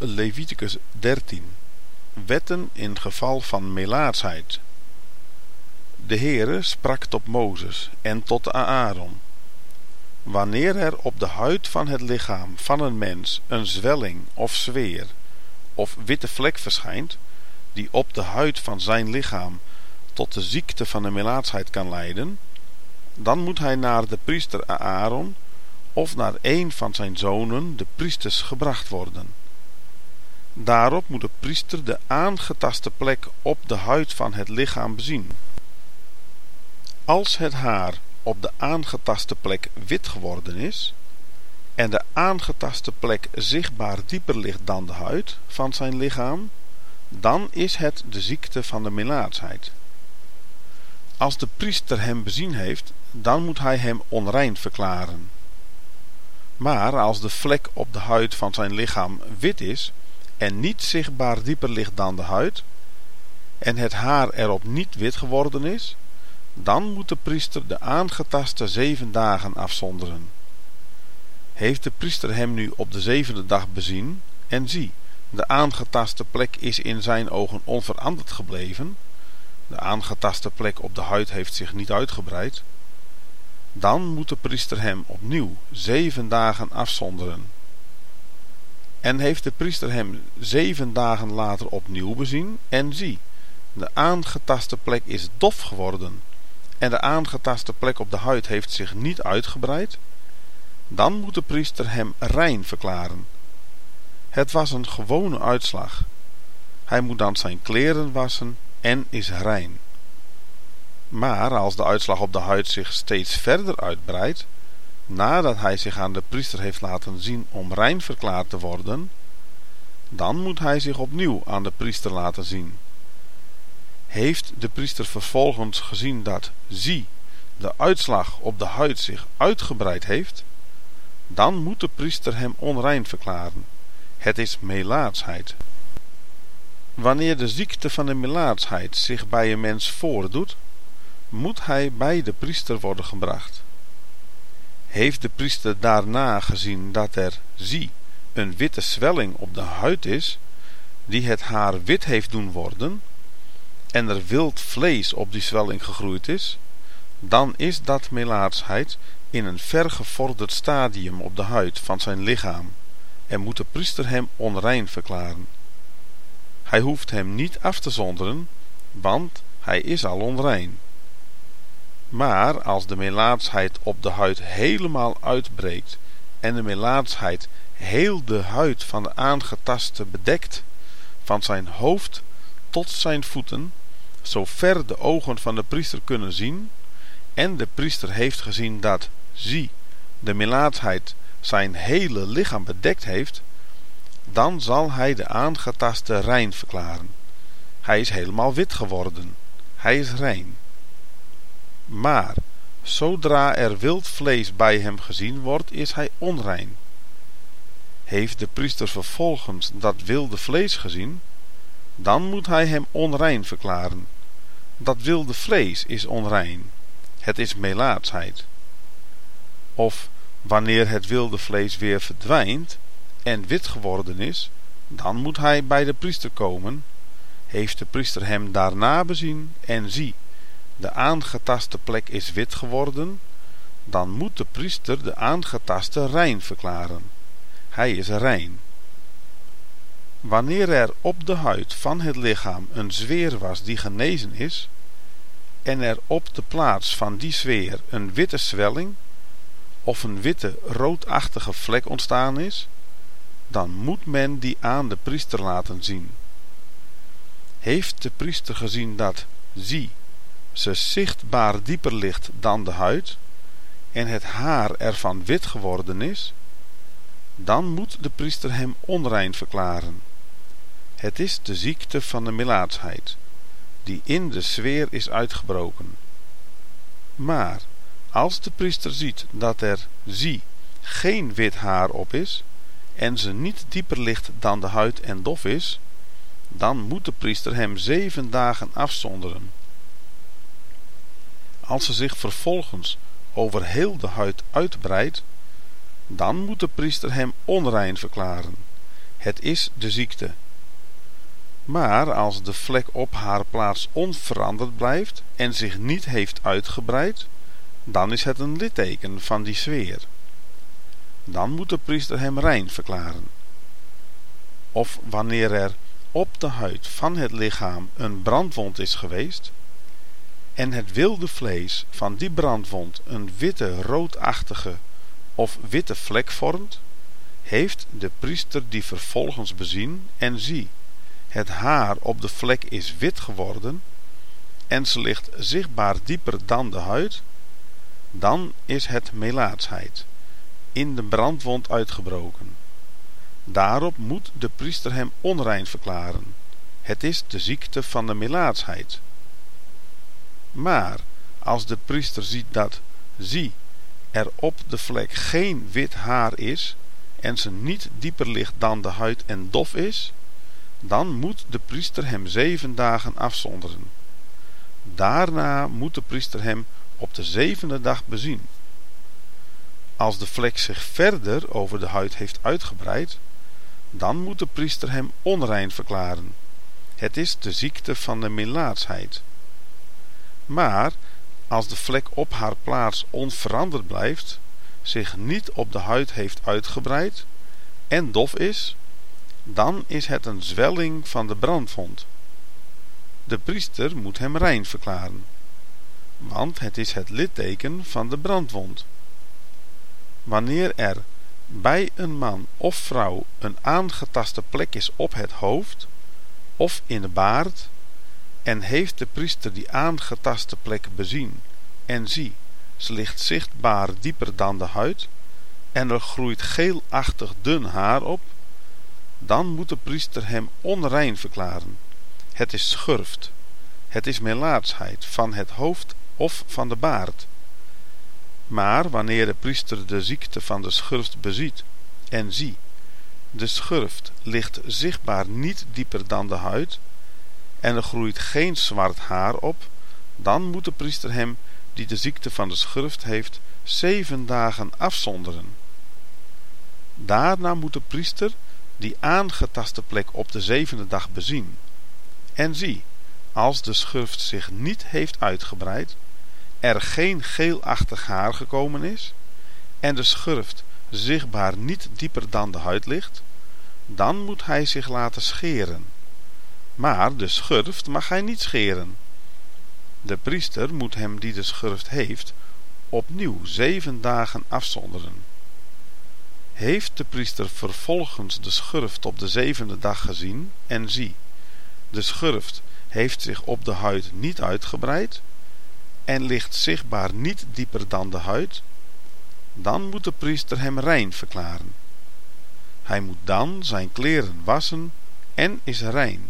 Leviticus 13. Wetten in geval van melaatsheid. De Heere sprak tot Mozes en tot Aaron: wanneer er op de huid van het lichaam van een mens een zwelling of zweer of witte vlek verschijnt, die op de huid van zijn lichaam tot de ziekte van de melaatsheid kan leiden, dan moet hij naar de priester Aaron of naar een van zijn zonen, de priesters, gebracht worden. Daarop moet de priester de aangetaste plek op de huid van het lichaam bezien. Als het haar op de aangetaste plek wit geworden is en de aangetaste plek zichtbaar dieper ligt dan de huid van zijn lichaam, dan is het de ziekte van de melaatsheid. Als de priester hem bezien heeft, dan moet hij hem onrein verklaren. Maar als de vlek op de huid van zijn lichaam wit is en niet zichtbaar dieper ligt dan de huid en het haar erop niet wit geworden is, dan moet de priester de aangetaste 7 dagen afzonderen. Heeft de priester hem nu op de 7e dag bezien en zie, de aangetaste plek is in zijn ogen onveranderd gebleven, de aangetaste plek op de huid heeft zich niet uitgebreid, dan moet de priester hem opnieuw 7 dagen afzonderen. En heeft de priester hem 7 dagen later opnieuw bezien en zie, de aangetaste plek is dof geworden en de aangetaste plek op de huid heeft zich niet uitgebreid, dan moet de priester hem rein verklaren. Het was een gewone uitslag. Hij moet dan zijn kleren wassen en is rein. Maar als de uitslag op de huid zich steeds verder uitbreidt, nadat hij zich aan de priester heeft laten zien om rein verklaard te worden, dan moet hij zich opnieuw aan de priester laten zien. Heeft de priester vervolgens gezien dat, zie, de uitslag op de huid zich uitgebreid heeft, dan moet de priester hem onrein verklaren. Het is melaatsheid. Wanneer de ziekte van de melaatsheid zich bij een mens voordoet, moet hij bij de priester worden gebracht. Heeft de priester daarna gezien dat er, zie, een witte zwelling op de huid is, die het haar wit heeft doen worden, en er wild vlees op die zwelling gegroeid is, dan is dat melaatsheid in een vergevorderd stadium op de huid van zijn lichaam en moet de priester hem onrein verklaren. Hij hoeft hem niet af te zonderen, want hij is al onrein. Maar als de melaatsheid op de huid helemaal uitbreekt en de melaatsheid heel de huid van de aangetaste bedekt, van zijn hoofd tot zijn voeten, zover de ogen van de priester kunnen zien, en de priester heeft gezien dat, zie, de melaatsheid zijn hele lichaam bedekt heeft, dan zal hij de aangetaste rein verklaren. Hij is helemaal wit geworden. Hij is rein. Maar, zodra er wild vlees bij hem gezien wordt, is hij onrein. Heeft de priester vervolgens dat wilde vlees gezien, dan moet hij hem onrein verklaren. Dat wilde vlees is onrein. Het is melaatsheid. Of, wanneer het wilde vlees weer verdwijnt en wit geworden is, dan moet hij bij de priester komen. Heeft de priester hem daarna bezien en zie, de aangetaste plek is wit geworden, dan moet de priester de aangetaste rein verklaren. Hij is rein. Wanneer er op de huid van het lichaam een zweer was die genezen is, en er op de plaats van die zweer een witte zwelling of een witte roodachtige vlek ontstaan is, dan moet men die aan de priester laten zien. Heeft de priester gezien dat, zie, ze zichtbaar dieper ligt dan de huid en het haar ervan wit geworden is, dan moet de priester hem onrein verklaren. Het is de ziekte van de melaatsheid, die in de zweer is uitgebroken. Maar als de priester ziet dat er, zie, geen wit haar op is en ze niet dieper ligt dan de huid en dof is, dan moet de priester hem 7 dagen afzonderen. Als ze zich vervolgens over heel de huid uitbreidt, dan moet de priester hem onrein verklaren. Het is de ziekte. Maar als de vlek op haar plaats onveranderd blijft en zich niet heeft uitgebreid, dan is het een litteken van die sfeer. Dan moet de priester hem rein verklaren. Of wanneer er op de huid van het lichaam een brandwond is geweest en het wilde vlees van die brandwond een witte roodachtige of witte vlek vormt, heeft de priester die vervolgens bezien en zie, het haar op de vlek is wit geworden en ze ligt zichtbaar dieper dan de huid, dan is het melaatsheid, in de brandwond uitgebroken. Daarop moet de priester hem onrein verklaren. Het is de ziekte van de melaatsheid. Maar als de priester ziet dat, zie, er op de vlek geen wit haar is en ze niet dieper ligt dan de huid en dof is, dan moet de priester hem 7 dagen afzonderen. Daarna moet de priester hem op de 7e dag bezien. Als de vlek zich verder over de huid heeft uitgebreid, dan moet de priester hem onrein verklaren. Het is de ziekte van de melaatsheid. Maar als de vlek op haar plaats onveranderd blijft, zich niet op de huid heeft uitgebreid en dof is, dan is het een zwelling van de brandwond. De priester moet hem rein verklaren, want het is het litteken van de brandwond. Wanneer er bij een man of vrouw een aangetaste plek is op het hoofd of in de baard, en heeft de priester die aangetaste plek bezien en zie, ze ligt zichtbaar dieper dan de huid en er groeit geelachtig dun haar op, dan moet de priester hem onrein verklaren. Het is schurft, het is melaatsheid van het hoofd of van de baard. Maar wanneer de priester de ziekte van de schurft beziet en zie, de schurft ligt zichtbaar niet dieper dan de huid en er groeit geen zwart haar op, dan moet de priester hem die de ziekte van de schurft heeft 7 dagen afzonderen. Daarna moet de priester die aangetaste plek op de 7e dag bezien en zie, als de schurft zich niet heeft uitgebreid, er geen geelachtig haar gekomen is en de schurft zichtbaar niet dieper dan de huid ligt, dan moet hij zich laten scheren. Maar de schurft mag hij niet scheren. De priester moet hem die de schurft heeft opnieuw 7 dagen afzonderen. Heeft de priester vervolgens de schurft op de 7e dag gezien en zie, de schurft heeft zich op de huid niet uitgebreid en ligt zichtbaar niet dieper dan de huid, dan moet de priester hem rein verklaren. Hij moet dan zijn kleren wassen en is rein.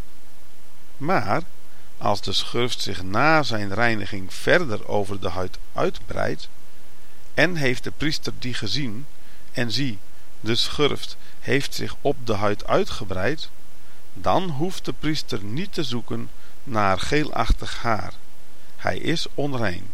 Maar als de schurft zich na zijn reiniging verder over de huid uitbreidt en heeft de priester die gezien en zie, de schurft heeft zich op de huid uitgebreid, dan hoeft de priester niet te zoeken naar geelachtig haar. Hij is onrein.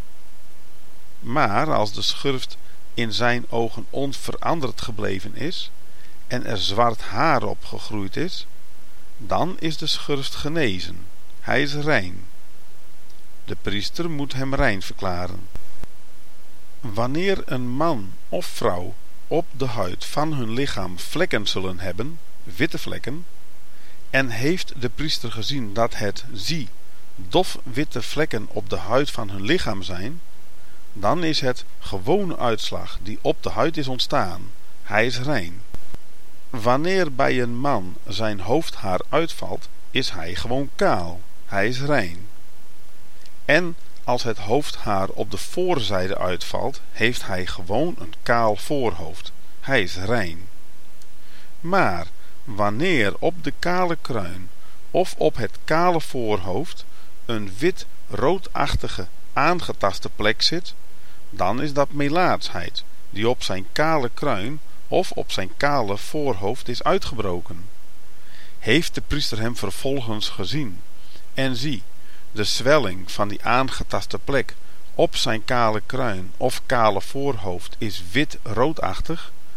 Maar als de schurft in zijn ogen onveranderd gebleven is en er zwart haar op gegroeid is, dan is de schurft genezen. Hij is rein. De priester moet hem rein verklaren. Wanneer een man of vrouw op de huid van hun lichaam vlekken zullen hebben, witte vlekken, en heeft de priester gezien dat het, zie, dof witte vlekken op de huid van hun lichaam zijn, dan is het gewone uitslag die op de huid is ontstaan. Hij is rein. Wanneer bij een man zijn hoofdhaar uitvalt, is hij gewoon kaal. Hij is rein. En als het hoofdhaar op de voorzijde uitvalt, heeft hij gewoon een kaal voorhoofd. Hij is rein. Maar wanneer op de kale kruin of op het kale voorhoofd een wit roodachtige aangetaste plek zit, dan is dat melaatsheid die op zijn kale kruin of op zijn kale voorhoofd is uitgebroken. Heeft de priester hem vervolgens gezien en zie, de zwelling van die aangetaste plek op zijn kale kruin of kale voorhoofd is wit roodachtig,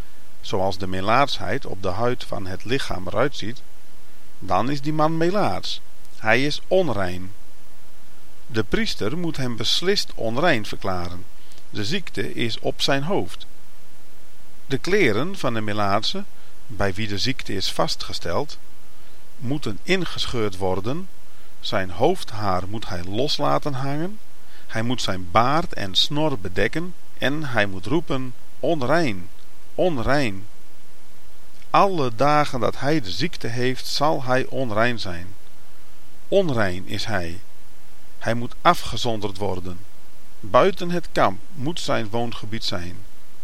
zoals de melaatsheid op de huid van het lichaam eruit ziet, dan is die man melaats. Hij is onrein. De priester moet hem beslist onrein verklaren. De ziekte is op zijn hoofd. De kleren van de melaatse, bij wie de ziekte is vastgesteld, moeten ingescheurd worden. Zijn hoofdhaar moet hij los laten hangen. Hij moet zijn baard en snor bedekken en hij moet roepen: onrein, onrein. Alle dagen dat hij de ziekte heeft, zal hij onrein zijn. Onrein is hij. Hij moet afgezonderd worden. Buiten het kamp moet zijn woongebied zijn.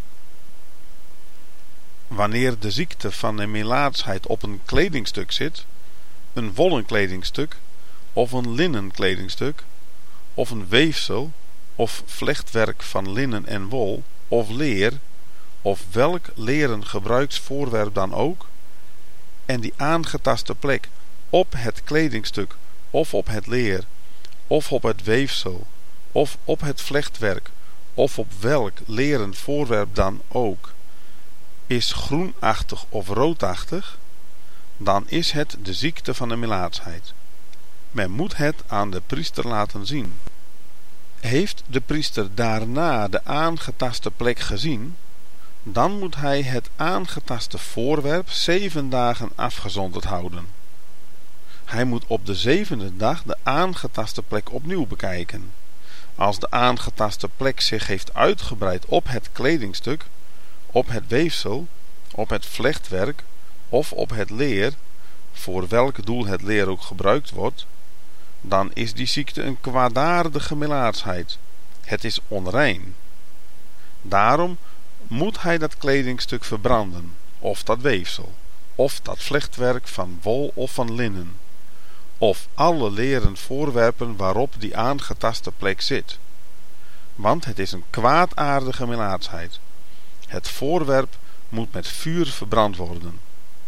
Wanneer de ziekte van de melaatsheid op een kledingstuk zit, een wollen kledingstuk, of een linnen kledingstuk, of een weefsel, of vlechtwerk van linnen en wol, of leer, of welk leren gebruiksvoorwerp dan ook, en die aangetaste plek op het kledingstuk, of op het leer, of op het weefsel, of op het vlechtwerk, of op welk leren voorwerp dan ook, is groenachtig of roodachtig, dan is het de ziekte van de melaatsheid. Men moet het aan de priester laten zien. Heeft de priester daarna de aangetaste plek gezien, dan moet hij het aangetaste voorwerp 7 dagen afgezonderd houden. Hij moet op de 7e dag de aangetaste plek opnieuw bekijken. Als de aangetaste plek zich heeft uitgebreid op het kledingstuk, op het weefsel, op het vlechtwerk of op het leer, voor welk doel het leer ook gebruikt wordt, dan is die ziekte een kwaadaardige melaatsheid. Het is onrein. Daarom moet hij dat kledingstuk verbranden, of dat weefsel, of dat vlechtwerk van wol of van linnen, of alle leren voorwerpen waarop die aangetaste plek zit. Want het is een kwaadaardige melaatsheid. Het voorwerp moet met vuur verbrand worden.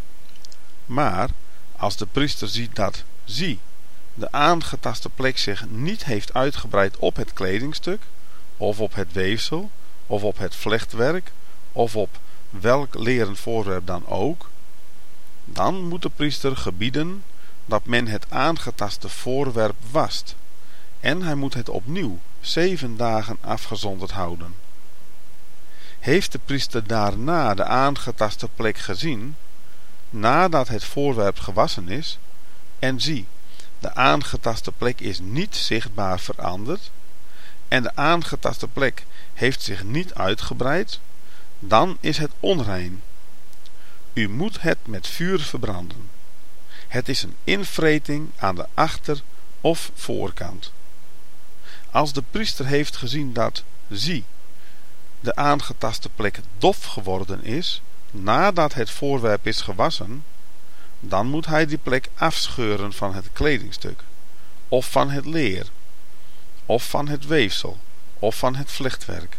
Maar als de priester ziet dat, de aangetaste plek zich niet heeft uitgebreid op het kledingstuk, of op het weefsel, of op het vlechtwerk, of op welk leren voorwerp dan ook, dan moet de priester gebieden dat men het aangetaste voorwerp wast, en hij moet het opnieuw 7 dagen afgezonderd houden. Heeft de priester daarna de aangetaste plek gezien, nadat het voorwerp gewassen is, en zie, de aangetaste plek is niet zichtbaar veranderd, en de aangetaste plek heeft zich niet uitgebreid, dan is het onrein. U moet het met vuur verbranden. Het is een invreting aan de achter- of voorkant. Als de priester heeft gezien dat, de aangetaste plek dof geworden is, nadat het voorwerp is gewassen, dan moet hij die plek afscheuren van het kledingstuk, of van het leer, of van het weefsel, of van het vlechtwerk.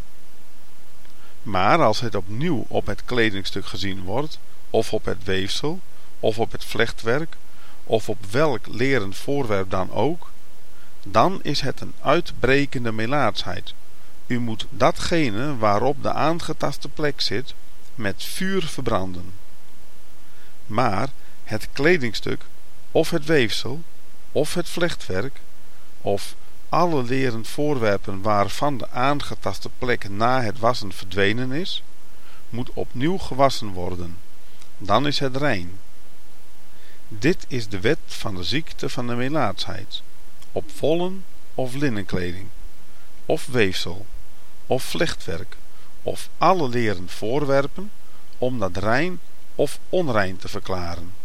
Maar als het opnieuw op het kledingstuk gezien wordt, of op het weefsel, of op het vlechtwerk, of op welk leren voorwerp dan ook, dan is het een uitbrekende melaatsheid. U moet datgene waarop de aangetaste plek zit, met vuur verbranden. Maar het kledingstuk, of het weefsel, of het vlechtwerk, of alle leren voorwerpen waarvan de aangetaste plek na het wassen verdwenen is, moet opnieuw gewassen worden. Dan is het rein. Dit is de wet van de ziekte van de melaatsheid, op wollen of linnenkleding, of weefsel, of vlechtwerk, of alle leren voorwerpen, om dat rein of onrein te verklaren.